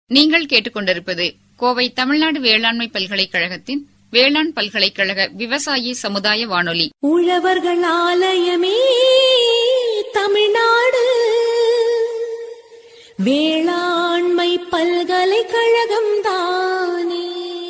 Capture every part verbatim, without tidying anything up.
நீங்கள் கேட்டுக்கொண்டிருப்பது கோவை தமிழ்நாடு வேளாண்மை பல்கலைக்கழகத்தின் வேளாண் பல்கலைக்கழக விவசாயி சமுதாய வானொலி. உழவர்கள் ஆலயமே தமிழ்நாடு வேளாண்மை பல்கலைக்கழகம் தானே.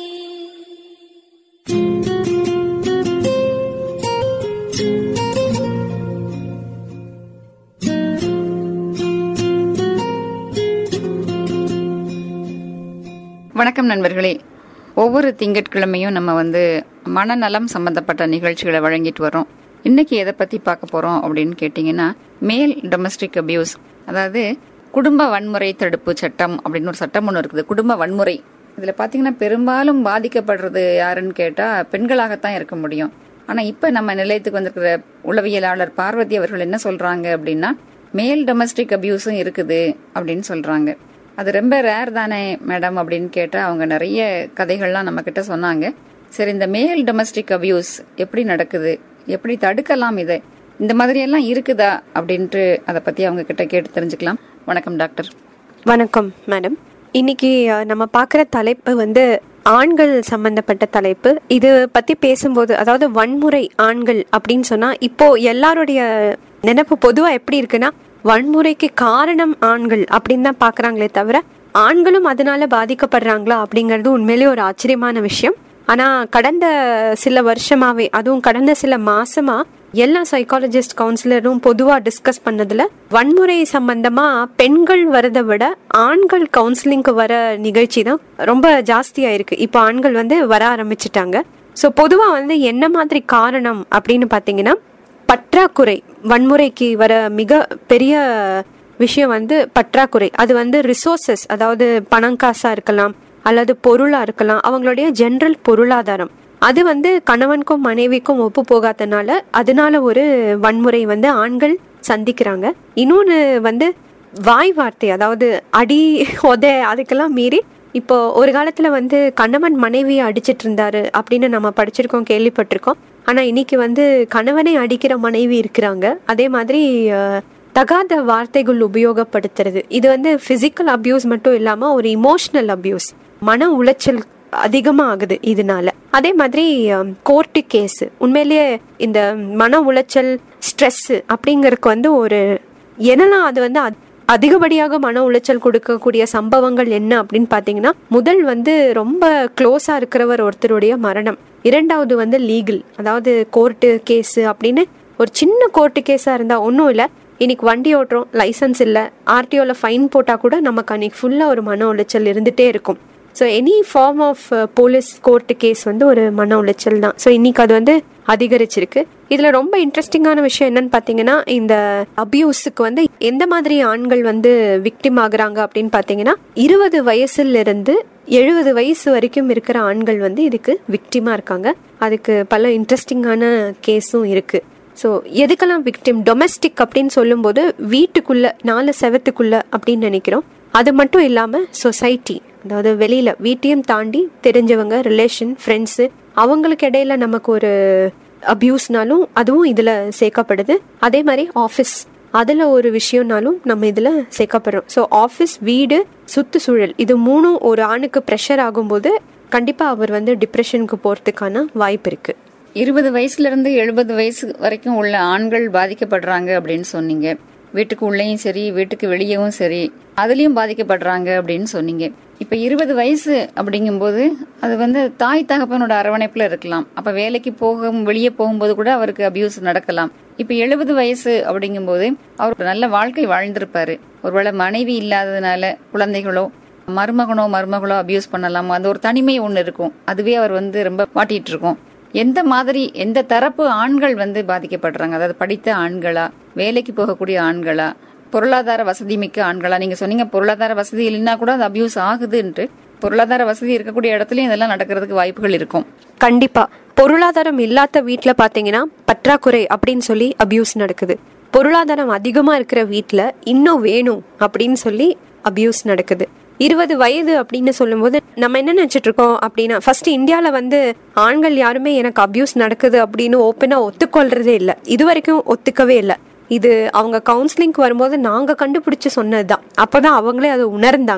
வணக்கம் நண்பர்களே. ஒவ்வொரு திங்கட்கிழமையும் நம்ம வந்து மனநலம் சம்பந்தப்பட்ட நிகழ்ச்சிகளை வழங்கிட்டு வரோம். இன்னைக்கு எதை பத்தி பார்க்க போறோம் அப்படின்னு கேட்டீங்கன்னா, மேல் டொமஸ்டிக் அபியூஸ், அதாவது குடும்ப வன்முறை தடுப்பு சட்டம் அப்படின்னு ஒரு சட்டம் ஒன்று இருக்குது. குடும்ப வன்முறை இதுல பாத்தீங்கன்னா பெரும்பாலும் பாதிக்கப்படுறது யாருன்னு கேட்டா பெண்களாகத்தான் இருக்க முடியும். ஆனா இப்ப நம்ம நிலையத்துக்கு வந்திருக்கிற உளவியலாளர் பார்வதி அவர்கள் என்ன சொல்றாங்க அப்படின்னா, மேல் டொமஸ்டிக் அபியூஸும் இருக்குது அப்படின்னு சொல்றாங்க. அது ரொம்ப ரேர் தானே மேடம் அப்படின்னு கேட்டா அவங்க நிறைய கதைகள்லாம் நம்ம கிட்ட சொன்னாங்க. சரி, இந்த மேல் டொமஸ்டிக் அபியூஸ் எப்படி நடக்குது, எப்படி தடுக்கலாம், இதை இந்த மாதிரி எல்லாம் இருக்குதா அப்படின்ட்டு அதை பத்தி அவங்க கிட்ட கேட்டு தெரிஞ்சுக்கலாம். வணக்கம் டாக்டர். வணக்கம் மேடம். இன்னைக்கு நம்ம பார்க்குற தலைப்பு வந்து ஆண்கள் சம்பந்தப்பட்ட தலைப்பு. இது பத்தி பேசும்போது, அதாவது வன்முறை ஆண்கள் அப்படின்னு சொன்னா இப்போ எல்லாருடைய நினைப்பு பொதுவா எப்படி இருக்குன்னா, வன்முறைக்கு காரணம் ஆண்கள் அப்படின்னு தான் பாக்குறாங்களே தவிர ஆண்களும் அதனால பாதிக்கப்படுறாங்களா அப்படிங்கிறது உண்மையிலேயே ஒரு ஆச்சரியமான விஷயம். ஆனா கடந்த சில வருஷமாவே, அதுவும் கடந்த சில மாசமா எல்லா சைக்காலஜிஸ்ட் கவுன்சிலரும் பொதுவா டிஸ்கஸ் பண்ணதுல வன்முறை சம்பந்தமா பெண்கள் வரதை விட ஆண்கள் கவுன்சிலிங்க்கு வர நிகழ்ச்சி தான் ரொம்ப ஜாஸ்தியா இருக்கு. இப்போ ஆண்கள் வந்து வர ஆரம்பிச்சுட்டாங்க. ஸோ பொதுவா வந்து என்ன மாதிரி காரணம் அப்படின்னு பாத்தீங்கன்னா, பற்றாக்குறை. வன்முறைக்கு வர மிக பெரிய விஷயம் வந்து பற்றாக்குறை. அது வந்து ரிசோர்சஸ், அதாவது பணம் காசா இருக்கலாம் அல்லது பொருளா இருக்கலாம், அவங்களுடைய ஜெனரல் பொருளாதாரம் அது வந்து கணவனுக்கும் மனைவிக்கும் ஒப்பு போகாதனால அதனால ஒரு வன்முறை வந்து ஆண்கள் சந்திக்கிறாங்க. இன்னொன்னு வந்து வாய் வார்த்தை, அதாவது அடி உத, அதுக்கெல்லாம் மீறி இப்போ ஒரு காலத்துல வந்து கணவன் மனைவியை அடிச்சிட்டு இருந்தாரு அப்படின்னு நம்ம படிச்சிருக்கோம், கேள்விப்பட்டிருக்கோம். ஆனா இன்னைக்கு வந்து கணவனை அடிக்கிற மனைவி இருக்கிறாங்க. அதே மாதிரி தகாத வார்த்தைகள் உபயோகப்படுத்துறது, இது வந்து பிசிக்கல் அபியூஸ் மட்டும் இல்லாம ஒரு இமோஷனல் அபியூஸ், மன உளைச்சல் அதிகமா ஆகுது இதனால. அதே மாதிரி கோர்ட்டு கேஸ், உண்மையிலேயே இந்த மன உளைச்சல் ஸ்ட்ரெஸ் அப்படிங்கறதுக்கு வந்து ஒரு என்னன்னா, அது வந்து அதிகப்படியாக மன உளைச்சல் கொடுக்கக்கூடிய சம்பவங்கள் என்ன அப்படின்னு பாத்தீங்கன்னா, முதல் வந்து ரொம்ப க்ளோஸா இருக்கிறவர் ஒருத்தருடைய மரணம், இரண்டாவது வந்து லீகல், அதாவது கோர்ட்டு கேஸ் அப்படின்னு. ஒரு சின்ன கோர்ட்டு கேஸா இருந்தா ஒன்றும் இல்லை, இன்னைக்கு வண்டி ஓட்டுறோம், லைசன்ஸ் இல்லை, ஆர்டிஓல ஃபைன் போட்டா கூட நமக்கு அன்னைக்கு ஃபுல்லா ஒரு மன உளைச்சல் இருந்துட்டே இருக்கும். So any form of police court case வந்து ஒரு மன உளைச்சல் தான். ஸோ இன்னைக்கு அது வந்து அதிகரிச்சிருக்கு. இதுல ரொம்ப இன்ட்ரெஸ்டிங்கான விஷயம் என்னன்னு பாத்தீங்கன்னா, இந்த அபியூஸுக்கு வந்து எந்த மாதிரி ஆண்கள் வந்து விக்டிம் ஆகுறாங்க அப்படின்னு பாத்தீங்கன்னா, இருபது வயசுல இருந்து எழுபது வயசு வரைக்கும் இருக்கிற ஆண்கள் வந்து இதுக்கு விக்டிமா இருக்காங்க. அதுக்கு பல இன்ட்ரெஸ்டிங்கான கேஸும் இருக்கு. ஸோ எதுக்கெல்லாம் விக்டிம்? டொமஸ்டிக் அப்படின்னு சொல்லும் போது வீட்டுக்குள்ள நாலு செவத்துக்குள்ள அப்படின்னு நினைக்கிறோம். அது மட்டும் இல்லாம சொசைட்டி, அதாவது வெளியில வீட்டையும் தாண்டி தெரிஞ்சவங்க, ரிலேஷன், ஃப்ரெண்ட்ஸு, அவங்களுக்கு இடையில நமக்கு ஒரு அபியூஸ்னாலும் அதுவும் இதுல சேர்க்கப்படுது. அதே மாதிரி ஆஃபீஸ், அதுல ஒரு விஷயம்னாலும் நம்ம இதுல சேர்க்கப்படுறோம். ஸோ ஆஃபீஸ், வீடு, சுற்றுச்சூழல், இது மூணும் ஒரு ஆணுக்கு ப்ரெஷர் ஆகும்போது கண்டிப்பா அவர் வந்து டிப்ரெஷனுக்கு போறதுக்கான வாய்ப்பு இருக்கு. இருபது வயசுல இருந்து எழுபது வயசு வரைக்கும் உள்ள ஆண்கள் பாதிக்கப்படுறாங்க அப்படின்னு சொன்னீங்க. வீட்டுக்கு உள்ளேயும் சரி, வீட்டுக்கு வெளியவும் சரி, அதுலயும் பாதிக்கப்படுறாங்க அப்படின்னு சொன்னீங்க. இப்ப இருபது வயசு அப்படிங்கும்போது அது வந்து தாய் தகப்பனோட அரவணைப்புல இருக்கலாம். அப்ப வேலைக்கு போக வெளியே போகும்போது கூட அவருக்கு அபியூஸ் நடக்கலாம். இப்ப எழுபது வயசு அப்படிங்கும்போது அவர் நல்ல வாழ்க்கை வாழ்ந்திருப்பாரு. ஒருவேளை மனைவி இல்லாததுனால குழந்தைகளோ மருமகனோ மருமகளோ அபியூஸ் பண்ணலாம். அது ஒரு தனிமை ஒண்ணு இருக்கும், அதுவே அவர் வந்து ரொம்ப மாட்டிட்டு இருக்கும். எந்த மாதிரி, எந்த தரப்பு ஆண்கள் வந்து பாதிக்கப்படுறாங்க? அதாவது படித்த ஆண்களா, வேலைக்கு போகக்கூடிய ஆண்களா, பொருளாதார வசதி மிக்க ஆண்களா? நீங்க சொன்னீங்க பொருளாதார வசதி இல்லைன்னா கூட அது அபியூஸ் ஆகுதுன்ட்டு. பொருளாதார வசதி இருக்கக்கூடிய இடத்துலயும் இதெல்லாம் நடக்கிறதுக்கு வாய்ப்புகள் இருக்கும். கண்டிப்பா. பொருளாதாரம் இல்லாத வீட்டுல பாத்தீங்கன்னா பற்றாக்குறை அப்படின்னு சொல்லி அபியூஸ் நடக்குது. பொருளாதாரம் அதிகமா இருக்கிற வீட்டுல இன்னும் வேணும் அப்படின்னு சொல்லி அபியூஸ் நடக்குது. இருபது வயது அப்படின்னு சொல்லும் போது நம்ம என்ன நினைச்சிட்டு இருக்கோம் அப்படின்னா, ஃபர்ஸ்ட் இந்தியால வந்து ஆண்கள் யாருமே எனக்கு அபியூஸ் நடக்குது அப்படின்னு ஓப்பனா ஒத்துக்கொள்றதே இல்லை, இது வரைக்கும் ஒத்துக்கவே இல்லை. இது அவங்க கவுன்சிலிங்க்கு வரும்போது நாங்க கண்டுபிடிச்சு சொன்னதுதான். அப்பதான் அவங்களே அதை உணர்ந்தாங்க.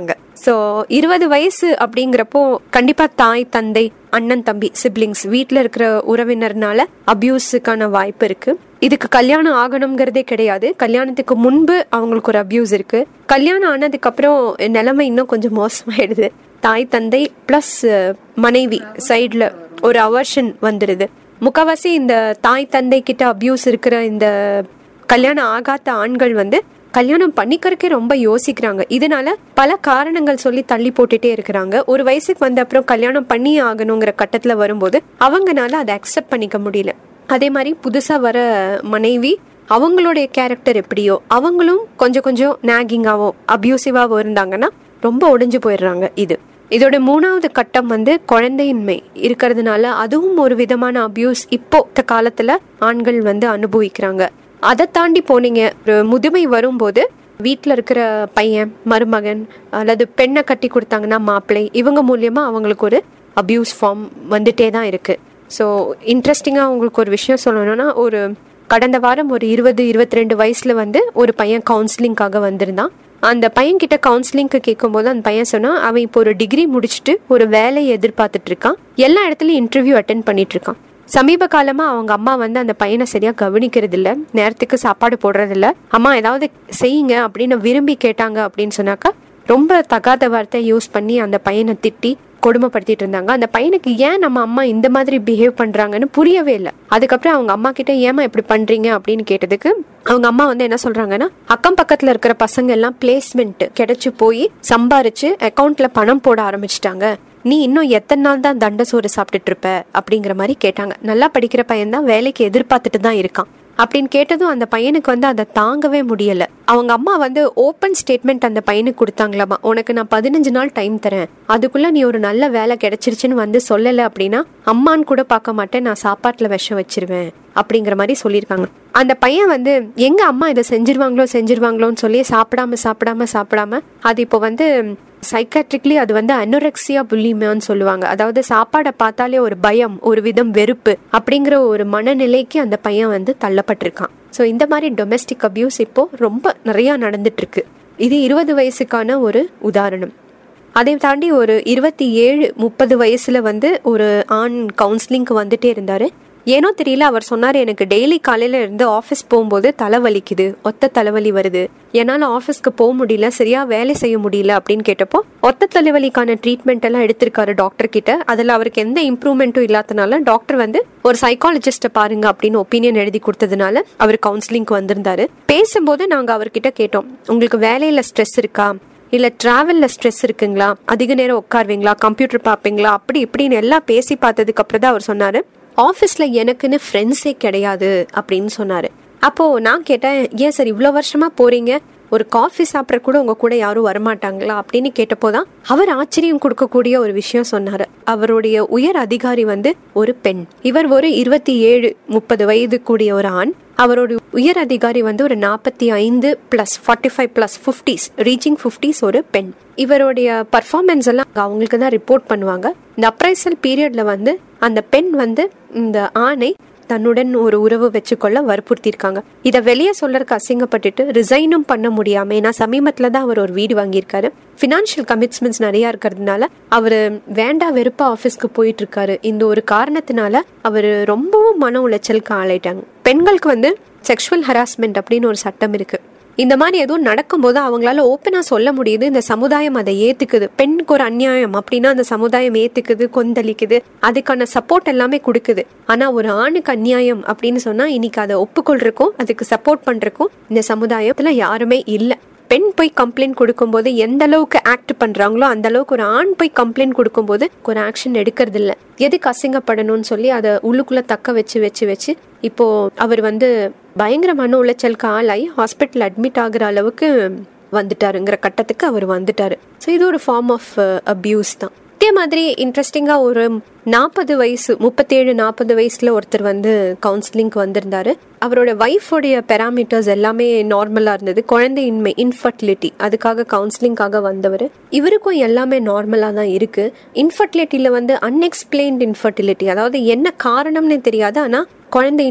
ஸோ இருபது வயசு அப்படிங்கிறப்போ கண்டிப்பா தாய் தந்தை அண்ணன் தம்பி சிப்ளிங்ஸ் வீட்டில் இருக்கிற உறவினர்னால அபியூஸுக்கான வாய்ப்பு இருக்கு. இதுக்கு கல்யாணம் ஆகணுங்கிறதே கிடையாது. கல்யாணத்துக்கு முன்பு அவங்களுக்கு ஒரு அபியூஸ் இருக்கு. கல்யாணம் ஆனதுக்கு அப்புறம் நிலைமை இன்னும் கொஞ்சம் மோசமாயிடுது. தாய் தந்தை பிளஸ் மனைவி சைட்ல ஒரு அவர்ஷன் வந்துடுது. முக்கால்வாசி இந்த தாய் தந்தை கிட்ட அபியூஸ் இருக்கிற இந்த கல்யாணம் ஆகாத ஆண்கள் வந்து கல்யாணம் பண்ணிக்கிறதுக்கே ரொம்ப யோசிக்கிறாங்க. இதனால பல காரணங்கள் சொல்லி தள்ளி போட்டுட்டே இருக்கிறாங்க. ஒரு வயசுக்கு வந்த அப்புறம் கல்யாணம் பண்ணி ஆகணுங்கிற கட்டத்துல வரும்போது அவங்கனால அதை அக்செப்ட் பண்ணிக்க முடியல. அதே மாதிரி புதுசா வர மனைவி அவங்களுடைய கேரக்டர் எப்படியோ அவங்களும் கொஞ்சம் கொஞ்சம் நாகிங்காவோ அபியூசிவாவோ இருந்தாங்கன்னா ரொம்ப ஒடிஞ்சு போயிடுறாங்க. இது இதோட மூணாவது கட்டம் வந்து குழந்தையின்மை இருக்கிறதுனால அதுவும் ஒரு விதமான அபியூஸ் இப்போ காலத்துல ஆண்கள் வந்து அனுபவிக்கிறாங்க. அதை தாண்டி போனீங்க ஒரு முதுமை வரும்போது வீட்டில் இருக்கிற பையன் மருமகன் அல்லது பெண்ணை கட்டி கொடுத்தாங்கன்னா மாப்பிள்ளை இவங்க மூலியமா அவங்களுக்கு ஒரு அபியூஸ் ஃபார்ம் வந்துட்டே தான் இருக்கு. ஸோ இன்ட்ரெஸ்டிங்காக உங்களுக்கு ஒரு விஷயம் சொல்லணும்னா, ஒரு கடந்த வாரம் ஒரு இருபது இருபத்தி ரெண்டு வயசுல வந்து ஒரு பையன் கவுன்சிலிங்காக வந்திருந்தான். அந்த பையன் கிட்ட கவுன்சிலிங்க்கு கேட்கும் போது அந்த பையன் சொன்னா அவன் இப்போ ஒரு டிகிரி முடிச்சுட்டு ஒரு வேலையை எதிர்பார்த்துட்டு இருக்கான். எல்லா இடத்துலயும் இன்டர்வியூ அட்டென்ட் பண்ணிட்டு இருக்கான். சமீப காலமா அவங்க அம்மா வந்து அந்த பையனை சரியா கவனிக்கிறது இல்ல, நேரத்துக்கு சாப்பாடு போடுறது இல்ல. அம்மா ஏதாவது செய்யுங்க அப்படின்னு விரும்பி கேட்டாங்க அப்படின்னு சொன்னாக்கா ரொம்ப தகாத வார்த்தை யூஸ் பண்ணி அந்த பையனை திட்டி கொடுமைப்படுத்திட்டு இருந்தாங்க. அந்த பையனுக்கு ஏன் நம்ம அம்மா இந்த மாதிரி பிஹேவ் பண்றாங்கன்னு புரியவே இல்லை. அதுக்கப்புறம் அவங்க அம்மா கிட்ட ஏமா இப்படி பண்றீங்க அப்படின்னு கேட்டதுக்கு அவங்க அம்மா வந்து என்ன சொல்றாங்கன்னா, அக்கம் பக்கத்துல இருக்கிற பசங்க எல்லாம் பிளேஸ்மெண்ட் கிடைச்சு போய் சம்பாரிச்சு அக்கௌண்ட்ல பணம் போட ஆரம்பிச்சிட்டாங்க, நீ இன்னும் எத்தனை நாள் தான் தண்ட சோறு சாப்பிட்டுட்டு இருப்ப அப்படிங்கிற மாதிரி கேட்டாங்க. நல்லா படிக்கிற பையன் தான், வேலைக்கு எதிர்பார்த்துட்டு தான் இருக்கான் அப்படின்னு கேட்டதும் அந்த பையனுக்கு வந்து அதை தாங்கவே முடியல. அவங்க அம்மா வந்து ஓப்பன் ஸ்டேட்மெண்ட் அந்த பையனுக்கு கொடுத்தாங்களாமா, உனக்கு நான் பதினஞ்சு நாள் டைம் தரேன், அதுக்குள்ள நீ ஒரு நல்ல வேலை கிடைச்சிருச்சுன்னு வந்து சொல்லல அப்படின்னா அம்மான்னு கூட பார்க்க மாட்டேன், நான் சாப்பாட்டுல விஷம் வச்சிருவேன் அப்படிங்கிற மாதிரி சொல்லியிருக்காங்க. அந்த பையன் வந்து எங்க அம்மா இதை செஞ்சிருவாங்களோ செஞ்சிருவாங்களோன்னு சொல்லி சாப்பிடாம சாப்பிடாம சாப்பிடாம அது இப்போ வந்து சைக்காட்ரிக்லி அது வந்து அனோரெக்சியா புலிமியான்னு சொல்லுவாங்க. அதாவது சாப்பாடை பார்த்தாலே ஒரு பயம், ஒரு விதம் வெறுப்பு அப்படிங்கிற ஒரு மனநிலைக்கு அந்த பையன் வந்து தள்ளப்பட்டிருக்கான். ஸோ இந்த மாதிரி டொமெஸ்டிக் அபியூஸ் இப்போ ரொம்ப நிறைய நடந்துட்டு இருக்கு. இது இருபது வயசுக்கான ஒரு உதாரணம். அதை தாண்டி ஒரு இருபத்தி ஏழு முப்பது வயசுல வந்து ஒரு ஆண் கவுன்சிலிங்க்கு வந்துட்டே இருந்தாரு. ஏனோ தெரியல, அவர் சொன்னாரு, எனக்கு டெய்லி காலையில இருந்து ஆஃபீஸ் போகும்போது தலைவலிக்குது, ஒத்த தலைவலி வருது, என்னால ஆஃபீஸ்க்கு போக முடியல, சரியா வேலை செய்ய முடியல அப்படின்னு கேட்டப்போ ஒத்த தலைவலிக்கான ட்ரீட்மெண்ட் எல்லாம் எடுத்திருக்காரு டாக்டர் கிட்ட. அதுல அவருக்கு எந்த இம்ப்ரூவ்மெண்ட்டும் இல்லாதனால டாக்டர் வந்து ஒரு சைக்காலஜிஸ்ட பாருங்க அப்படின்னு ஒப்பீனியன் எழுதி கொடுத்ததுனால அவர் கவுன்சிலிங்க்கு வந்திருந்தாரு. பேசும்போது நாங்க அவர்கிட்ட கேட்டோம், உங்களுக்கு வேலையில ஸ்ட்ரெஸ் இருக்கா, இல்ல டிராவல்ல ஸ்ட்ரெஸ் இருக்குங்களா, அதிக நேரம் உட்காருவீங்களா, கம்ப்யூட்டர் பார்ப்பீங்களா, அப்படி இப்படின்னு எல்லாம் பேசி பார்த்ததுக்கு அப்புறம் தான் அவர் சொன்னாரு, ஆஃபீஸ்ல எனக்குன்னு ஃப்ரெண்ட்ஸே கிடையாது அப்படின்னு சொன்னாரு. அப்போ நான் கேட்டேன், ஏன் சார் இவ்வளவு வருஷமா போறீங்க, ஒரு காஃபி சாப்பிட்ற கூட உங்க கூட யாரும் வரமாட்டாங்களா அப்படின்னு கேட்டப்போதான் அவர் ஆச்சரியம் கொடுக்கக்கூடிய ஒரு விஷயம் சொன்னாரு. அவருடைய உயர் அதிகாரி வந்து ஒரு பெண், இவர் ஒரு இருபத்தி ஏழு முப்பது வயது கூடிய ஒரு ஆண். அவரோட உயர் அதிகாரி வந்து ஒரு நாற்பத்தி ஐந்து plus forty five plus fifties reaching fifties ஒரு பெண். இவருடைய பர்ஃபார்மன்ஸ் எல்லாம் அவங்களுக்கு தான் ரிப்போர்ட் பண்ணுவாங்க. இந்த அப்ரைசல் பீரியட்ல வந்து அந்த பெண் வந்து இந்த ஆணை தன்னுடன் ஒரு உறவு வச்சுக்கொள்ள வற்புறுத்திருக்காங்க. இதை வெளியே சொல்லறதுக்கு அசிங்கப்பட்டுட்டு ரிசைனும் பண்ண முடியாம, ஏன்னா சமீபத்துல தான் அவர் ஒரு வீடு வாங்கியிருக்காரு, பினான்சியல் கமிட்மெண்ட்ஸ் நிறைய இருக்கிறதுனால அவரு வேண்டா வெறுப்பா ஆபீஸ்க்கு போயிட்டு இருக்காரு. இந்த ஒரு காரணத்தினால அவரு ரொம்பவும் மன உளைச்சலுக்கு ஆளாயிட்டாங்க. பெண்களுக்கு வந்து செக்ஷுவல் ஹராஸ்மெண்ட் அப்படின்னு ஒரு சட்டம் இருக்கு. இந்த மாதிரி எதுவும் நடக்கும்போது அவங்களால ஓப்பனா சொல்ல முடியுது, இந்த சமுதாயம் அதை ஏத்துக்குது, பெண்ணுக்கு ஒரு அநியாயம் அப்படின்னா அந்த சமுதாயம் ஏத்துக்குது, கொந்தளிக்குது, அதுக்கான சப்போர்ட் எல்லாமே கொடுக்குது. ஆனா ஒரு ஆணுக்கு அநியாயம் அப்படின்னு சொன்னா இன்னைக்கு அதை ஒப்புக்கொள்றக்கும் அதுக்கு சப்போர்ட் பண்றக்கும் இந்த சமுதாயத்துல யாருமே இல்லை. பெண் போய் கம்ப்ளைண்ட் கொடுக்கும்போது எந்த அளவுக்கு ஆக்ட் பண்றாங்களோ அந்த அளவுக்கு ஒரு ஆண் போய் கம்ப்ளைண்ட் கொடுக்கும்போது ஒரு ஆக்ஷன் எடுக்கிறது இல்லை. எதுக்கு அசிங்கப்படணும்னு சொல்லி அதை உள்ளுக்குள்ள தக்க வச்சு வச்சு வச்சு இப்போ அவர் வந்து பயங்கர மன உளைச்சலுக்கு ஆளாகி ஹாஸ்பிட்டல் அட்மிட் ஆகுற அளவுக்கு வந்துட்டாருங்கிற கட்டத்துக்கு அவர் வந்துட்டாரு. ஸோ இது ஒரு ஃபார்ம் ஆஃப் அபியூஸ் தான். இதே மாதிரி இன்ட்ரெஸ்டிங்கா ஒரு நாற்பது வயசு முப்பத்தேழு நாற்பது வயசுல ஒருத்தர் வந்து கவுன்சிலிங்க்கு வந்திருந்தாரு. அவரோட வைஃபோடைய பெராமீட்டர்ஸ் எல்லாமே நார்மலா இருந்தது, குழந்தையின்மை இன்ஃபர்டிலிட்டி, அதுக்காக கவுன்சிலிங்காக வந்தவர். இவருக்கும் எல்லாமே நார்மலா தான் இருக்கு. இன்ஃபர்டிலிட்டியில வந்து அன்எக்ஸ்பிளைன்ட் இன்ஃபர்டிலிட்டி, அதாவது என்ன காரணம்னு தெரியாது, ஆனா குழந்தையின்மை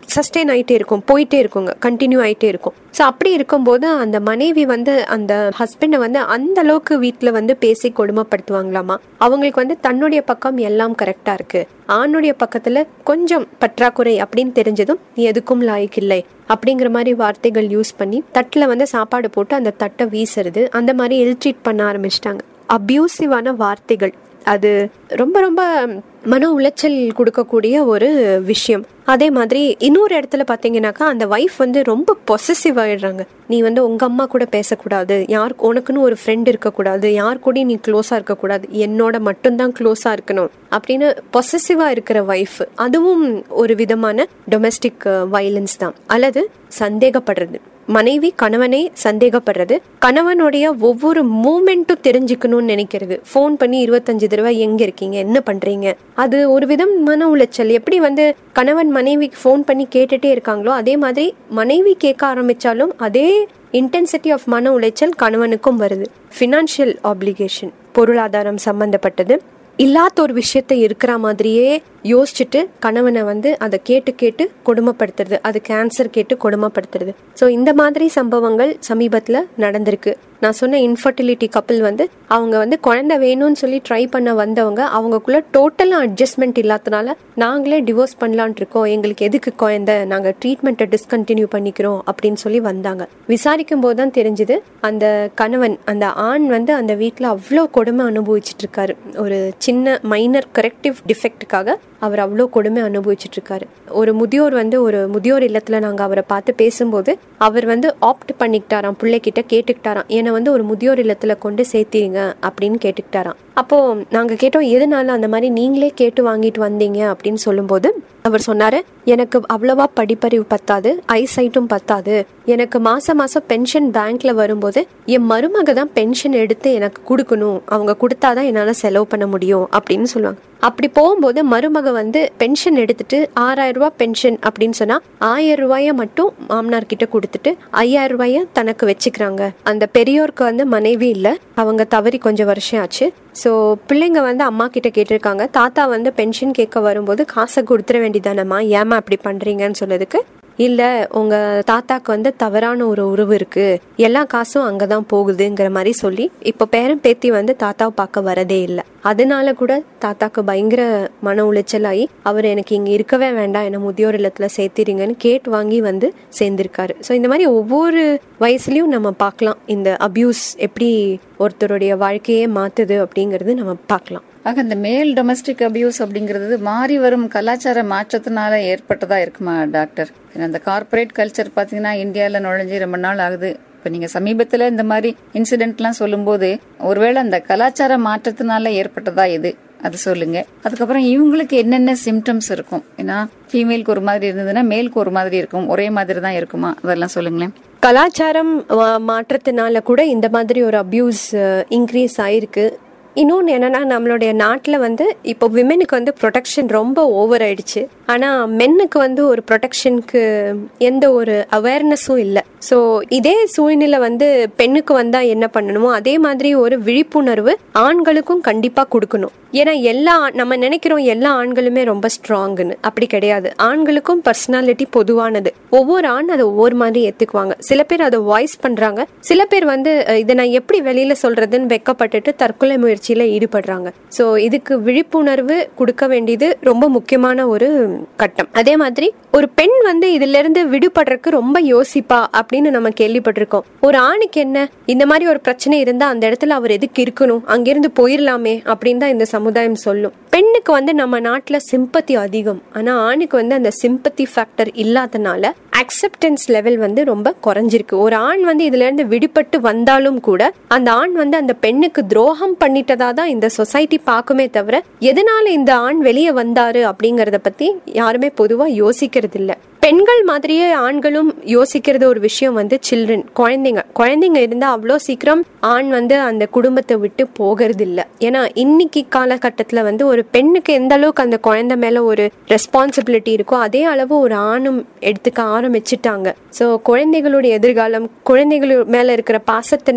சஸ்டெயின் ஆகிட்டே இருக்கும், போயிட்டே இருக்குங்க, கண்டினியூ ஆகிட்டே இருக்கும். ஸோ அப்படி இருக்கும்போது அந்த மனைவி வந்து அந்த ஹஸ்பண்டை வந்து அந்த அளவுக்கு வீட்டில் வந்து பேசி கொடுமைப்படுத்துவாங்களாமா. அவங்களுக்கு வந்து தன்னுடைய பக்கம் எல்லாம் கரெக்டாக இருக்கு, ஆணுடைய பக்கத்தில் கொஞ்சம் பற்றாக்குறை அப்படின்னு தெரிஞ்சதும் நீ எதுக்கும் லாய்க்கு இல்லை அப்படிங்கிற மாதிரி வார்த்தைகள் யூஸ் பண்ணி தட்டில் வந்து சாப்பாடு போட்டு அந்த தட்டை வீசுறது, அந்த மாதிரி இல் ட்ரீட் பண்ண ஆரம்பிச்சிட்டாங்க. அப்யூசிவான வார்த்தைகள், அது ரொம்ப ரொம்ப மன உளைச்சல் கொடுக்கக்கூடிய ஒரு விஷயம். அதே மாதிரி இன்னொரு இடத்துல பார்த்தீங்கன்னாக்கா அந்த வைஃப் வந்து ரொம்ப பொசசிவ் ஆயிடுறாங்க. நீ வந்து உங்க அம்மா கூட பேசக்கூடாது, யார் உனக்குன்னு ஒரு ஃப்ரெண்ட் இருக்கக்கூடாது, யார் கூட நீ க்ளோஸா இருக்கக்கூடாது, என்னோட மட்டும்தான் க்ளோஸா இருக்கணும் அப்படின்னு பொசசிவா இருக்கிற வைஃப், அதுவும் ஒரு விதமான டொமெஸ்டிக் வயலன்ஸ் தான். அல்லது சந்தேகப்படுறது, மனைவி கணவனை சந்தேகப்படுறது, கணவனுடைய ஒவ்வொரு மூமெண்ட்டும் தெரிஞ்சுக்கணும்னு நினைக்கிறது, ஃபோன் பண்ணி இருபத்தஞ்சு தடவை எங்க இருக்கீங்க, என்ன பண்றீங்க, அது ஒரு விதம் மன உளைச்சல். எப்படி வந்து கணவன் மனைவிக்கு ஃபோன் பண்ணி கேட்டுட்டே இருக்காங்களோ அதே மாதிரி மனைவி கேட்க ஆரம்பிச்சாலும் அதே இன்டென்சிட்டி ஆஃப் மன உளைச்சல் கணவனுக்கும் வருது. ஃபினான்ஷியல் ஆப்ளிகேஷன், பொருளாதாரம் சம்பந்தப்பட்டது, இல்லாத ஒரு விஷயத்த இருக்கிற மாதிரியே யோசிச்சுட்டு கணவனை வந்து அதை கேட்டு கேட்டு கொடுமைப்படுத்துறது, அது கேன்சர் கேட்டு கொடுமைப்படுத்துறது. ஸோ இந்த மாதிரி சம்பவங்கள் சமீபத்தில் நடந்திருக்கு. நான் சொன்ன இன்ஃபர்டிலிட்டி கப்பிள் வந்து அவங்க வந்து குழந்தை வேணும்னு சொல்லி ட்ரை பண்ண வந்தவங்க அவங்களுக்குள்ள டோட்டலாக அட்ஜஸ்ட்மெண்ட் இல்லாதனால நாங்களே டிவோர்ஸ் பண்ணலான் இருக்கோம், எங்களுக்கு எதுக்கு குழந்தை, நாங்கள் ட்ரீட்மெண்ட்டை டிஸ்கண்டினியூ பண்ணிக்கிறோம் அப்படின்னு சொல்லி வந்தாங்க. விசாரிக்கும் போது தான் தெரிஞ்சுது அந்த கணவன், அந்த ஆண் வந்து அந்த வீட்டில் அவ்வளோ கொடுமை அனுபவிச்சுட்டு இருக்காரு. ஒரு சின்ன மைனர் கரெக்டிவ் டிஃபெக்டுக்காக அவர் அவ்வளோ கொடுமை அனுபவிச்சுட்டு இருக்காரு. ஒரு முதியோர் வந்து ஒரு முதியோர் இல்லத்துல நாங்கள் அவரை பார்த்து பேசும்போது அவர் வந்து ஆப்ட் பண்ணிக்கிட்டாராம், பிள்ளைகிட்ட கேட்டுக்கிட்டாராம், என்னை வந்து ஒரு முதியோர் இல்லத்துல கொண்டு சேர்த்திருங்க அப்படின்னு கேட்டுக்கிட்டாராம். அப்போ நாங்கள் கேட்டோம் எதனால அந்த மாதிரி நீங்களே கேட்டு வாங்கிட்டு வந்தீங்க அப்படின்னு சொல்லும்போது அவர் சொன்னாரு, எனக்கு அவ்வளவா படிப்பறிவு பத்தாது, ஐசைட்டும் பத்தாது, எனக்கு மாசம் மாசம் பென்ஷன் பேங்க்ல வரும்போது என் மருமக தான் பென்ஷன் எடுத்து எனக்கு கொடுக்கணும், அவங்க கொடுத்தாதான் என்னால செலவு பண்ண முடியும் அப்படின்னு சொல்லுவாங்க. அப்படி போகும்போது மருமக வந்து பென்ஷன் எடுத்துட்டு ஆறாயிரம் ரூபாய் பென்ஷன் அப்படின்னு சொன்னா ஆயிரம் ரூபாய மட்டும் மாமனார் கிட்ட கொடுத்துட்டு ஐயாயிரம் ரூபாய தனக்கு வச்சுக்கிறாங்க. அந்த பெரியோருக்கு வந்து மனைவி இல்ல, அவங்க தவறி கொஞ்சம் வருஷம் ஆச்சு. ஸோ பிள்ளைங்க வந்து அம்மா கிட்ட கேட்டிருக்காங்க, தாத்தா வந்து பென்ஷன் கேட்க வரும்போது காசை கொடுத்துட வேண்டியதானம்மா, ஏமா அப்படி பண்றீங்கன்னு சொல்லதுக்கு, இல்ல உங்க தாத்தாக்கு வந்து தவறான ஒரு உறவு இருக்கு, எல்லா காசும் அங்கதான் போகுதுங்கிற மாதிரி சொல்லி இப்ப பேரன் பேத்தி வந்து தாத்தாவை பார்க்க வரதே இல்லை. அதனால கூட தாத்தாக்கு பயங்கர மன உளைச்சலாகி அவர் எனக்கு இங்க இருக்கவே வேண்டாம், என்ன முதியோர் இல்லத்துல சேர்த்திருங்கன்னு கேட்டு வாங்கி வந்து சேர்ந்திருக்காரு. ஸோ இந்த மாதிரி ஒவ்வொரு வயசுலயும் நம்ம பார்க்கலாம் இந்த அபியூஸ் எப்படி ஒருத்தருடைய வாழ்க்கையே மாத்துது அப்படிங்கறது நம்ம பார்க்கலாம். ஆக இந்த மேல் டொமஸ்டிக் அபியூஸ் அப்படிங்கிறது மாறி வரும் கலாச்சார மாற்றத்தினால ஏற்பட்டதா இருக்குமா டாக்டர்? அந்த கார்பரேட் கல்ச்சர் பாத்தீங்கன்னா இந்தியால நுழைஞ்சு ரொம்ப நாள் ஆகுது. இப்ப நீங்க சமீபத்துல இந்த மாதிரி இன்சிடென்ட் எல்லாம் சொல்லும் போது ஒருவேளை அந்த கலாச்சார மாற்றத்தினால ஏற்பட்டதா இது, அது சொல்லுங்க. அதுக்கப்புறம் இவங்களுக்கு என்னென்ன சிம்டம்ஸ் இருக்கும்? ஏன்னா ஃபீமேலுக்கு ஒரு மாதிரி இருந்ததுன்னா மேலுக்கு ஒரு மாதிரி இருக்கும், ஒரே மாதிரி தான் இருக்குமா, அதெல்லாம் சொல்லுங்களேன். கலாச்சாரம் மாற்றத்தினால கூட இந்த மாதிரி ஒரு அபியூஸ் இன்க்ரீஸ் ஆயிருக்கு. இன்னொன்று என்னன்னா, நம்மளுடைய நாட்டில் வந்து இப்போ விமெனுக்கு வந்து ப்ரொடெக்ஷன் ரொம்ப ஓவர் ஆயிடுச்சு, ஆனால் மென்னுக்கு வந்து ஒரு ப்ரொடெக்ஷனுக்கு எந்த ஒரு அவேர்னஸும் இல்லை. ஸோ இதே சூழ்நிலை வந்து பெண்ணுக்கு வந்தால் என்ன பண்ணணுமோ அதே மாதிரி ஒரு விழிப்புணர்வு ஆண்களுக்கும் கண்டிப்பாக கொடுக்கணும். ஏன்னா எல்லா நம்ம நினைக்கிறோம் எல்லா ஆண்களுமே ரொம்ப ஸ்ட்ராங்குன்னு, அப்படி கிடையாது. ஆண்களுக்கும் பர்சனாலிட்டி பொதுவானது, ஒவ்வொரு ஆண் அதை ஒவ்வொரு மாதிரி ஏற்றுக்குவாங்க. சில பேர் அதை வாய்ஸ் பண்ணுறாங்க, சில பேர் வந்து இதை நான் எப்படி வெளியில் சொல்கிறதுன்னு வெக்கப்பட்டுட்டு தற்கொலை முயற்சி ஈடுபடுறாங்க. சோ இதுக்கு விழிப்புணர்வு கொடுக்க வேண்டியது ரொம்ப முக்கியமான ஒரு கட்டம். அதே மாதிரி ஒரு பெண் வந்து இதுல இருந்து விடுபடுறதுக்கு ரொம்ப யோசிப்பா அப்படின்னு நம்ம கேள்விப்பட்டிருக்கோம். ஒரு ஆணுக்கு என்ன இந்த மாதிரி ஒரு பிரச்சனை இருந்தா அந்த இடத்துல அவர் எதுக்கு இருக்கணும், அங்கிருந்து போயிடலாமே அப்படின்னு தான் இந்த சமுதாயம் சொல்லும். பெண்ணுக்கு வந்து நம்ம நாட்டுல சிம்பத்தி அதிகம், ஆனா ஆணுக்கு வந்து அந்த சிம்பத்தி ஃபேக்டர் இல்லாதனால அக்செப்டன்ஸ் லெவல் வந்து ரொம்ப குறைஞ்சிருக்கு. ஒரு ஆண் வந்து இதுல இருந்து விடுபட்டு வந்தாலும் கூட அந்த ஆண் வந்து அந்த பெண்ணுக்கு துரோகம் பண்ணிட்டதா தான் இந்த சொசைட்டி பார்க்குமே தவிர எதனால இந்த ஆண் வெளியே வந்தாரு அப்படிங்கறத பத்தி யாருமே பொதுவா யோசிக்கிறது இல்லை. பெண்கள் மாதிரியே ஆண்களும் யோசிக்கிறது ஒரு விஷயம் வந்து சில்ட்ரன், குழந்தைங்க. குழந்தைங்க இருந்தா அவ்வளோ சீக்கிரம் ஆண் வந்து அந்த குடும்பத்தை விட்டு போகிறது இல்லை. ஏன்னா இன்னைக்கு காலகட்டத்துல வந்து ஒரு பெண்ணுக்கு எந்த அளவுக்கு அந்த குழந்தை மேல ஒரு ரெஸ்பான்சிபிலிட்டி இருக்கோ அதே அளவு ஒரு ஆணும் எடுத்துக்க ஆரம்பிச்சுட்டாங்க. ஸோ குழந்தைகளுடைய எதிர்காலம், குழந்தைகள் மேல இருக்கிற பாசத்தினால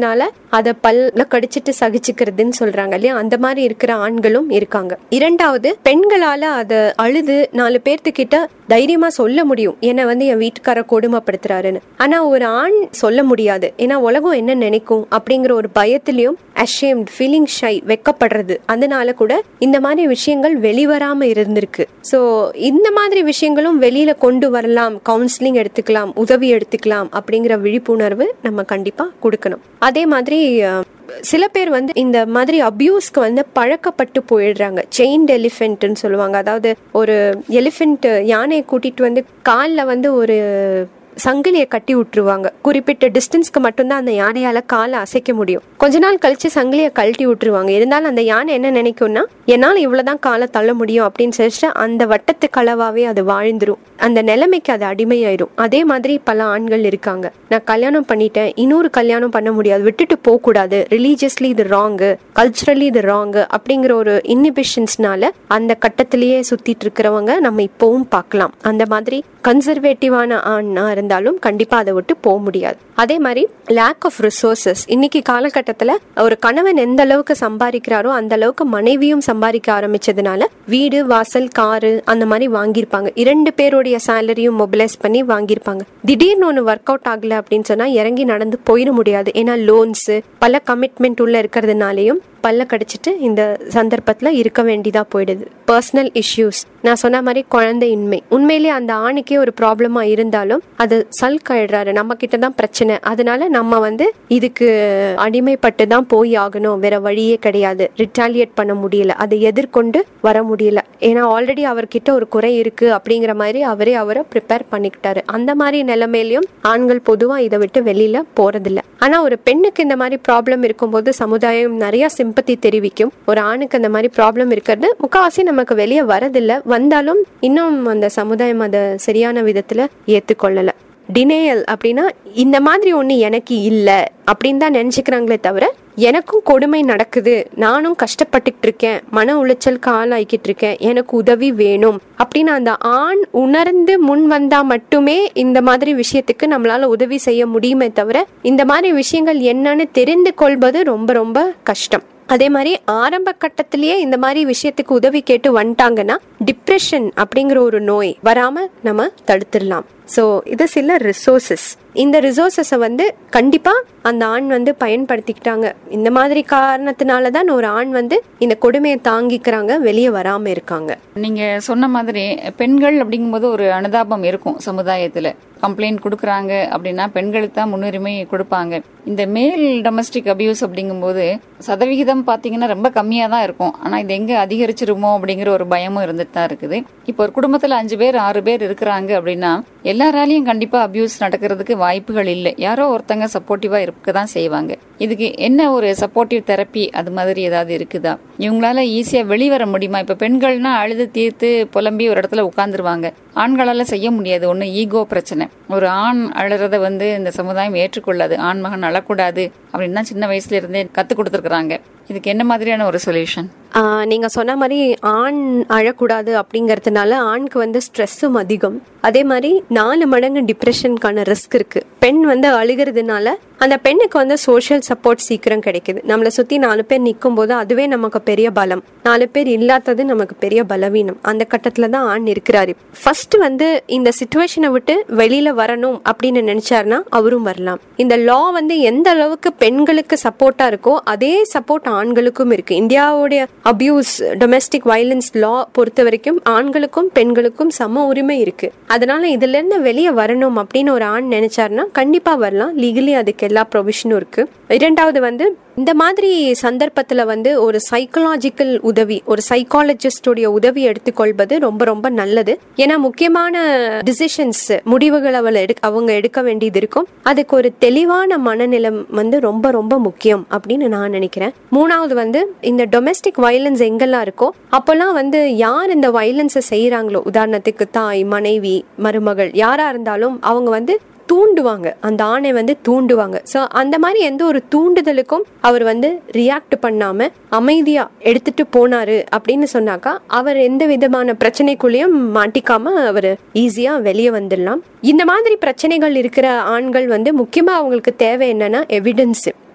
அதை பல்ல கடிச்சிட்டு சகிச்சுக்கிறதுன்னு சொல்றாங்க இல்லையா, அந்த மாதிரி இருக்கிற ஆண்களும் இருக்காங்க. இரண்டாவது, பெண்களால அதை அழுது நாலு பேர்த்துக்கிட்ட தைரியமா சொல்ல முடியும், ஏன்னா வந்து என் வீட்டுக்கார கொடுமைப்படுத்துறாருன்னு. ஆனா ஒரு ஆண் சொல்ல முடியாது, ஏன்னா உலகம் என்ன நினைக்கும் அப்படிங்கிற ஒரு பயத்திலையும் அஷேம்ட் ஃபீலிங் ஷை, வெக்கப்படுறது. அதனால கூட இந்த மாதிரி விஷயங்கள் வெளிவராம இருந்திருக்கு. ஸோ இந்த மாதிரி விஷயங்களும் வெளியில கொண்டு வரலாம், கவுன்சிலிங் எடுத்துக்கலாம், உதவி எடுத்துக்கலாம் அப்படிங்கிற விழிப்புணர்வு நம்ம கண்டிப்பா கொடுக்கணும். அதே மாதிரி சில பேர் வந்து இந்த மாதிரி அபியூஸ்க்கு வந்து பழக்கப்பட்டு போயிடுறாங்க. செயின்ட் எலிஃபென்ட்னு சொல்லுவாங்க. அதாவது ஒரு எலிஃபென்ட் யானையை கூட்டிட்டு வந்து காலில் வந்து ஒரு சங்கிலியை கட்டி விட்டுருவாங்க. குறிப்பிட்ட டிஸ்டன்ஸ்க்கு மட்டும்தான் அந்த யானையால காலை அசைக்க முடியும். கொஞ்ச நாள் கழிச்சு சங்கிலியை கழட்டி விட்டுருவாங்க. இருந்தாலும் அந்த யானை என்ன நினைக்கும்னா, என்னால் இவ்வளவுதான் காலை தள்ள முடியும் அப்படின்னு சொல்லிட்டு அந்த வட்டத்து களவாவே அது வாழ்ந்துரும். அந்த நிலைமைக்கு அது அடிமையாயிரும். அதே மாதிரி பல ஆண்கள் இருக்காங்க, நான் கல்யாணம் பண்ணிட்டேன், இன்னொரு கல்யாணம் பண்ண முடியாது, விட்டுட்டு போக கூடாது, ரிலீஜியஸ்லி இது ராங்கு, கல்ச்சுரலி இது ராங்கு அப்படிங்கிற ஒரு இன்ஹிபிஷன்ஸ்னால அந்த கட்டத்திலேயே சுத்திட்டு இருக்கிறவங்க நம்ம இப்பவும் பார்க்கலாம். அந்த மாதிரி கன்சர்வேட்டிவான ஆண்ணா இருந்தாலும் கண்டிப்பா அதை விட்டு போக முடியாது. அதே மாதிரி லேக் ஆஃப் ரிசோர்சஸ். இன்னைக்கு காலகட்டத்துல ஒரு கணவன் எந்த அளவுக்கு சம்பாதிக்கிறாரோ அந்த அளவுக்கு மனைவியும் சம்பாதிக்க ஆரம்பிச்சதுனால வீடு, வாசல், காரு அந்த மாதிரி வாங்கியிருப்பாங்க. இரண்டு பேருடைய சேலரியும் மொபிலைஸ் பண்ணி வாங்கியிருப்பாங்க. திடீர்னு ஒன்று ஒர்க் அவுட் ஆகல அப்படின்னு சொன்னா இறங்கி நடந்து போயிட முடியாது. ஏன்னா லோன்ஸ், பல கமிட்மெண்ட் உள்ள இருக்கிறதுனாலையும் பல்ல கடிச்சிட்டு இந்த சந்தர்ப்பத்துல இருக்க வேண்டியதா போயிடுது. பர்சனல் இஷ்யூஸ், நான் சொன்ன மாதிரி குழந்தையின்மை, உண்மையிலேயே அந்த ஆணுக்கே ஒரு ப்ராப்ளமா இருந்தாலும் அது சல்க் ஆயிடுறாரு, நம்ம கிட்ட தான் பிரச்சனை, அதனால நம்ம வந்து இதுக்கு அடிமைப்பட்டு தான் போய் ஆகணும், வேற வழியே கிடையாது, ரிட்டாலியேட் பண்ண முடியல, அதை எதிர்கொண்டு வர முடியல, ஏன்னா ஆல்ரெடி அவர்கிட்ட ஒரு குறை இருக்கு அப்படிங்கிற மாதிரி அவரே அவரை ப்ரிப்பேர் பண்ணிக்கிட்டாரு. அந்த மாதிரி நிலைமையிலையும் ஆண்கள் பொதுவா இதை விட்டு வெளியில போறதில்லை. ஆனா ஒரு பெண்ணுக்கு இந்த மாதிரி ப்ராப்ளம் இருக்கும்போது சமுதாயம் நிறைய சிம்பத்தி தெரிவிக்கும். ஒரு ஆணுக்கு அந்த மாதிரி ப்ராப்ளம் இருக்கிறது முக்காவாசி நமக்கு வெளியே வரதில்லை. வந்தாலும் இன்னும் அந்த சமுதாயம் அதை சரியான விதத்துல ஏத்துக்கொள்ளல. டினேயல் அப்படின்னா இந்த மாதிரி ஒண்ணு எனக்கு இல்லை அப்படின்னு தான் நினைச்சுக்கிறாங்களே தவிர, எனக்கும் கொடுமை நடக்குது, நானும் கஷ்டப்பட்டுட்டு இருக்கேன், மன உளைச்சலுக்கு ஆளாக்கிட்டு இருக்கேன், எனக்கு உதவி வேணும் அப்படின்னு அந்த ஆண் உணர்ந்து முன் வந்தா மட்டுமே இந்த மாதிரி விஷயத்துக்கு நம்மளால உதவி செய்ய முடியுமே தவிர, இந்த மாதிரி விஷயங்கள் என்னன்னு தெரிந்து கொள்வது ரொம்ப ரொம்ப கஷ்டம். அதே மாதிரி ஆரம்ப கட்டத்திலேயே இந்த மாதிரி விஷயத்துக்கு உதவி கேட்டு வந்துட்டாங்கன்னா டிப்ரெஷன் அப்படிங்கிற ஒரு நோய் வராம நம்ம தடுத்துடலாம். ஸோ இது சில ரிசோர்சஸ். இந்த ரிசோர்சஸை வந்து கண்டிப்பா அந்த ஆண் வந்து பயன்படுத்திக்கிட்டாங்க. இந்த மாதிரி காரணத்தினால தான் ஒரு ஆண் வந்து இந்த கொடுமையை தாங்கிக்கிறாங்க, வெளியே வராம இருக்காங்க. நீங்க சொன்ன மாதிரி பெண்கள் அப்படிங்கும்போது ஒரு அனுதாபம் இருக்கும் சமுதாயத்துல. கம்ப்ளைண்ட் கொடுக்குறாங்க அப்படின்னா பெண்களுக்கு தான் முன்னுரிமை கொடுப்பாங்க. இந்த மேல் டொமஸ்டிக் அபியூஸ் அப்படிங்கும்போது சதவிகிதம் பாத்தீங்கன்னா ரொம்ப கம்மியா தான் இருக்கும். ஆனா இது எங்க அதிகரிச்சிருமோ அப்படிங்கிற ஒரு பயமும் இருந்துட்டு தான் இருக்குது. இப்போ ஒரு குடும்பத்துல அஞ்சு பேர் ஆறு பேர் இருக்கிறாங்க அப்படின்னா எல்லாராலையும் கண்டிப்பா அபியூஸ் நடக்கிறதுக்கு வாய்ப்புகள் இல்லை. யாரோ ஒருத்தங்க சப்போர்ட்டிவா இருக்க தான் செய்வாங்க. இதுக்கு என்ன ஒரு சப்போர்ட்டிவ் தெரப்பி அது மாதிரி ஏதாவது இருக்குதா? இவங்களால ஈஸியா வெளிவர முடியுமா? இப்ப பெண்கள்னா அழுது தீர்த்து புலம்பி ஒரு இடத்துல உட்கார்ந்துருவாங்க. ஆண்களால செய்ய முடியாது. ஒண்ணு ஈகோ பிரச்சனை. ஒரு ஆண் அழுறத வந்து இந்த சமுதாயம் ஏற்றுக்கொள்ளாது. ஆண் மகன் அழக்கூடாது அப்படின்னு தான் சின்ன வயசுல இருந்தே கத்து கொடுத்துருக்காங்க. இதுக்கு என்ன மாதிரியான ஒரு சொல்யூஷன்? நீங்க சொன்ன மாதிரி ஆண் அழக்கூடாது அப்படிங்கறதுனால ஆணுக்கு வந்து ஸ்ட்ரெஸ்ஸும் அதிகம். அதே மாதிரி நாலு மடங்கு டிப்ரெஷனுக்கான ரிஸ்க் இருக்கு. பெண் வந்து அழுகிறதுனால அந்த பெண்ணுக்கு வந்து சோஷியல் சப்போர்ட் சீக்கிரம் கிடைக்குது. நம்மளை சுத்தி நாலு பேர் நிற்கும் போது அதுவே நமக்கு பெரிய பலம். நாலு பேர் இல்லாதது நமக்கு பெரிய பலவீனம். அந்த கட்டத்துல தான் ஆண் இருக்கிறாரு. ஃபர்ஸ்ட் வந்து இந்த சிச்சுவேஷனை விட்டு வெளியில வரணும் அப்படின்னு நினைச்சாருன்னா அவரும் வரலாம். இந்த லா வந்து எந்த அளவுக்கு பெண்களுக்கு சப்போர்ட்டா இருக்கோ அதே சப்போர்ட் ஆண்களுக்கும் இருக்கு. இந்தியாவுடைய அபியூஸ் டொமெஸ்டிக் வயலன்ஸ் லா பொறுத்த வரைக்கும் ஆண்களுக்கும் பெண்களுக்கும் சம உரிமை இருக்கு. அதனால இதுல இருந்து வெளியே வரணும் அப்படின்னு ஒரு ஆண் நினைச்சாருன்னா கண்டிப்பா வரலாம். லீகலி அதுக்கு எல்லா ப்ரொவிஷனும் இருக்கு. இரண்டாவது வந்து இந்த மாதிரி சந்தர்ப்பத்துல வந்து ஒரு சைக்கலாஜிக்கல் உதவி, ஒரு சைக்காலஜிஸ்டோடைய உதவி எடுத்துக்கொள்வது ரொம்ப ரொம்ப நல்லது. ஏன்னா முக்கியமான டிசிஷன்ஸ், முடிவுகள் அவளை அவங்க எடுக்க வேண்டியது இருக்கும். அதுக்கு ஒரு தெளிவான மனநிலம் வந்து ரொம்ப ரொம்ப முக்கியம் அப்படின்னு நான் நினைக்கிறேன். மூணாவது வந்து இந்த டொமெஸ்டிக் வயலன்ஸ் எங்கெல்லாம் இருக்கோ அப்பெல்லாம் வந்து யார் இந்த வயலன்ஸை செய்யறாங்களோ, உதாரணத்துக்கு தாய், மனைவி, மருமகள், யாரா இருந்தாலும் அவங்க வந்து தூண்டுவாங்க, அந்த ஆணை வந்து தூண்டுவாங்க. ஸோ அந்த மாதிரி எந்த ஒரு தூண்டுதலுக்கும் அவர் வந்து ரியாக்ட் பண்ணாம அமைதியா எடுத்துட்டு போனாரு அப்படின்னு சொன்னாக்கா அவர் எந்த விதமான பிரச்சனைக்குள்ளேயும் மாட்டிக்காம அவர் ஈஸியா வெளியே வந்துடலாம். இந்த மாதிரி பிரச்சனைகள் இருக்கிற ஆண்கள் வந்து முக்கியமா அவங்களுக்கு தேவை என்னன்னா எவிடன்ஸ்.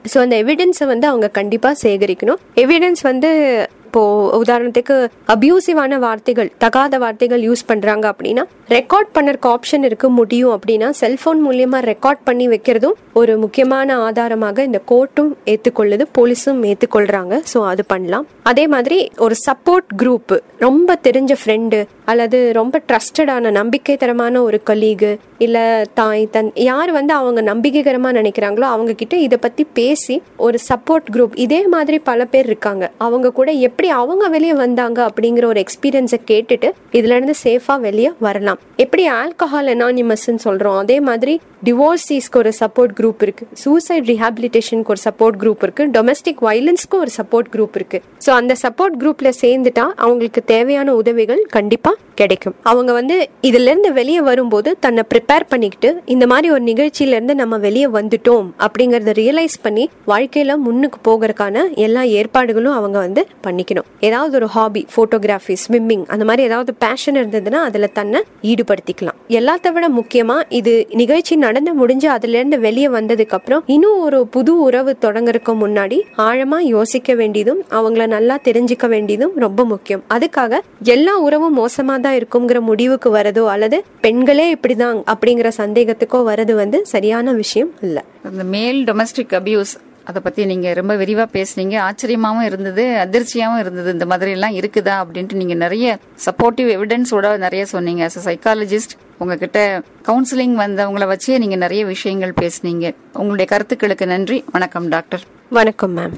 ஸோ அந்த எவிடன்ஸை வந்து அவங்க கண்டிப்பா சேகரிக்கணும். எவிடன்ஸ் வந்து இப்போ உதாரணத்துக்கு அபியூசிவான வார்த்தைகள், தகாத வார்த்தைகள் யூஸ் பண்றாங்க அப்படின்னா ரெக்கார்ட் பண்ணறக்கு ஆப்ஷன் இருக்க முடியும். அப்படின்னா செல்போன் மூலியமா ரெக்கார்ட் பண்ணி வைக்கிறதும் ஒரு முக்கியமான ஆதாரமாக இந்த கோர்ட்டும் ஏத்துக்கொள்ளுது, போலீஸும் ஏத்துக்கொள்றாங்க. ஸோ அது பண்ணலாம். அதே மாதிரி ஒரு சப்போர்ட் குரூப், ரொம்ப தெரிஞ்ச ஃப்ரெண்டு அல்லது ரொம்ப ட்ரஸ்டடான நம்பிக்கை தரமான ஒரு கலீகு இல்ல தாய் தன் யார் வந்து அவங்க நம்பிக்கைகரமா நினைக்கிறாங்களோ அவங்க கிட்ட இதை பத்தி பேசி ஒரு சப்போர்ட் குரூப், இதே மாதிரி பல பேர் இருக்காங்க, அவங்க கூட எப்படி அவங்க வெளியே வந்தாங்க அப்படிங்கிற ஒரு எக்ஸ்பீரியன்ஸை கேட்டுட்டு இதுல இருந்து சேஃபா வெளியே வரலாம். எப்படி ஆல்கஹால் அனானிமஸ் சொல்றோம், அதே மாதிரி டிவோர்ஸீஸ்க்கு ஒரு சப்போர்ட் குரூப் இருக்கு, சூசைட் ரீஹாபிலிட்டேஷனுக்கு ஒரு சப்போர்ட் குரூப் இருக்கு, டொமஸ்டிக் வயலன்ஸ்க்கு ஒரு சப்போர்ட் குரூப் இருக்கு. ஸோ அந்த சப்போர்ட் குரூப்ல சேர்ந்துட்டா அவங்களுக்கு தேவையான உதவிகள் கண்டிப்பா கிடைக்கும். அவங்க வந்து இதுல இருந்து வெளியே வரும்போது தன்னை ப்ரிப்பேர் பண்ணிக்கிட்டு இந்த மாதிரி ஒரு நிகழ்ச்சியில இருந்து நம்ம வெளியே வந்துட்டோம் அப்படிங்கறத ரியலைஸ் பண்ணி வாழ்க்கையில முன்னுக்கு போகிறதுக்கான எல்லா ஏற்பாடுகளும் அவங்க வந்து பண்ணிக்கணும். ஏதாவது ஒரு ஹாபி, போட்டோகிராஃபி, ஸ்விம்மிங், அந்த மாதிரி ஏதாவது பேஷன் இருந்ததுன்னா அதுல தன்னை ஈடுபடுத்திக்கலாம். எல்லாத்த விட முக்கியமா இது நிகழ்ச்சி நடந்து முடிஞ்சு அதுல இருந்து வெளியே வந்ததுக்கு அப்புறம் இன்னும் ஒரு புது உறவு தொடங்குறதுக்கு முன்னாடி ஆழமா யோசிக்க வேண்டியதும் அவங்கள நல்லா தெரிஞ்சுக்க வேண்டியதும் ரொம்ப முக்கியம். அதுக்காக எல்லா உறவும் மோசமா தான் இருக்குங்கிற முடிவுக்கு வரதோ அல்லது பெண்களே இப்படிதான் அப்படிங்கிற சந்தேகத்துக்கோ வரது வந்து சரியான விஷயம் இல்ல. அந்த மேல் டொமஸ்டிக் அபியூஸ் அதை பத்தி நீங்க ரொம்ப விரிவா பேசுனீங்க. ஆச்சரியமாவும் இருந்தது, அதிர்ச்சியாவும் இருந்தது. இந்த மாதிரி எல்லாம் இருக்குதா அப்படின்ட்டு நீங்க நிறைய சப்போர்ட்டிவ் எவிடன்ஸோட நிறைய சொன்னீங்க. ஆஸ் அ சைக்காலஜிஸ்ட் உங்ககிட்ட கவுன்சிலிங் வந்தவங்களை வச்சே நீங்க நிறைய விஷயங்கள் பேசுனீங்க. உங்களுடைய கருத்துக்களுக்கு நன்றி. வணக்கம் டாக்டர். வணக்கம் மேம்.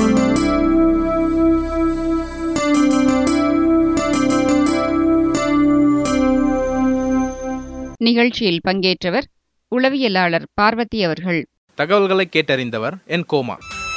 நிகழ்ச்சியில் பங்கேற்றவர் உளவியலாளர் பார்வதி அவர்கள். தகவல்களை கேட்டறிந்தவர் என் கோமா.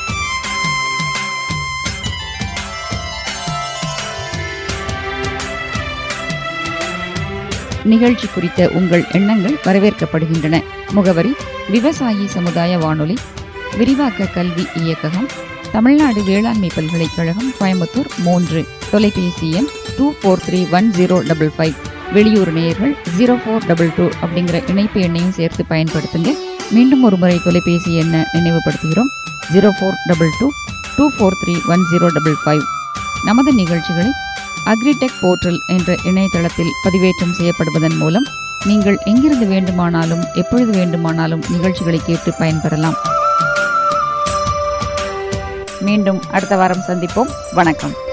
நிகழ்ச்சி குறித்த உங்கள் எண்ணங்கள் வரவேற்கப்படுகின்றன. முகவரி விவசாயி சமுதாய வானொலி, விரிவாக்க கல்வி இயக்ககம், தமிழ்நாடு வேளாண்மை பல்கலைக்கழகம், கோயம்புத்தூர் மூன்று. தொலைபேசி எண் two four three one zero double five. வெளியூர் நேயர்கள் ஜீரோ ஃபோர் டபுள் டூ அப்படிங்கிற இணைப்பு எண்ணையும் சேர்த்து பயன்படுத்துங்க. மீண்டும் ஒரு முறை தொலைபேசி எண்ணை நினைவுபடுத்துகிறோம், zero four double two two four three one zero double five. நமது நிகழ்ச்சிகளை அக்ரிடெக் போர்ட்டல் என்ற இணையதளத்தில் பதிவேற்றம் செய்யப்படுவதன் மூலம் நீங்கள் எங்கிருந்து வேண்டுமானாலும் எப்பொழுது வேண்டுமானாலும் நிகழ்ச்சிகளை கேட்டு பயன்பெறலாம். மீண்டும் அடுத்த வாரம் சந்திப்போம். வணக்கம்.